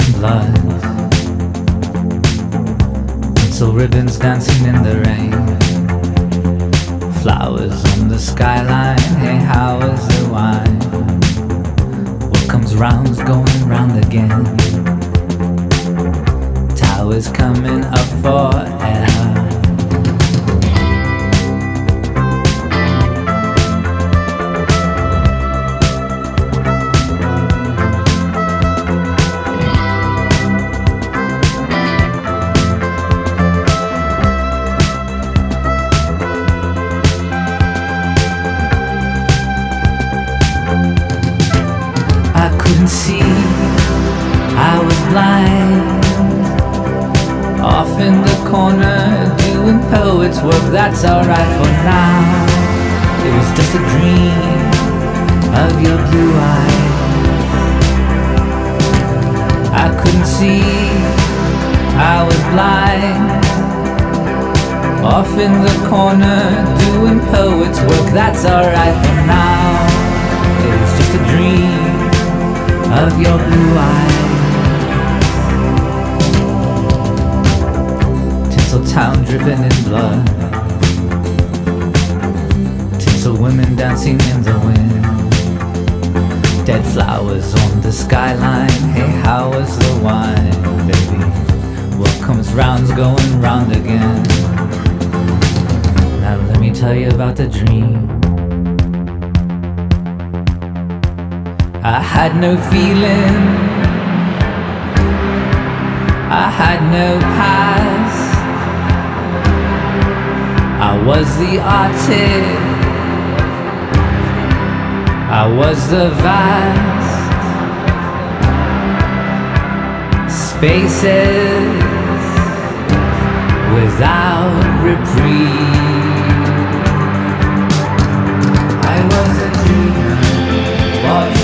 in blood. Pencil ribbons dancing in the rain. Flowers on the skyline. Hey, how is the wine? What comes round's going round again. Towers coming up for air. See, I was blind, off in the corner doing poet's work. That's alright for now. It was just a dream of your blue eyes. I couldn't see, I was blind, off in the corner doing poet's work. That's alright for now. It was just a dream of your blue eyes. Tinseltown dripping in blood. Tinsel women dancing in the wind. Dead flowers on the skyline. Hey, how is the wine, baby? What comes round's going round again. Now let me tell you about the dream. I had no feeling, I had no past. I was the artist, I was the vast spaces without reprieve. I was a dreamer,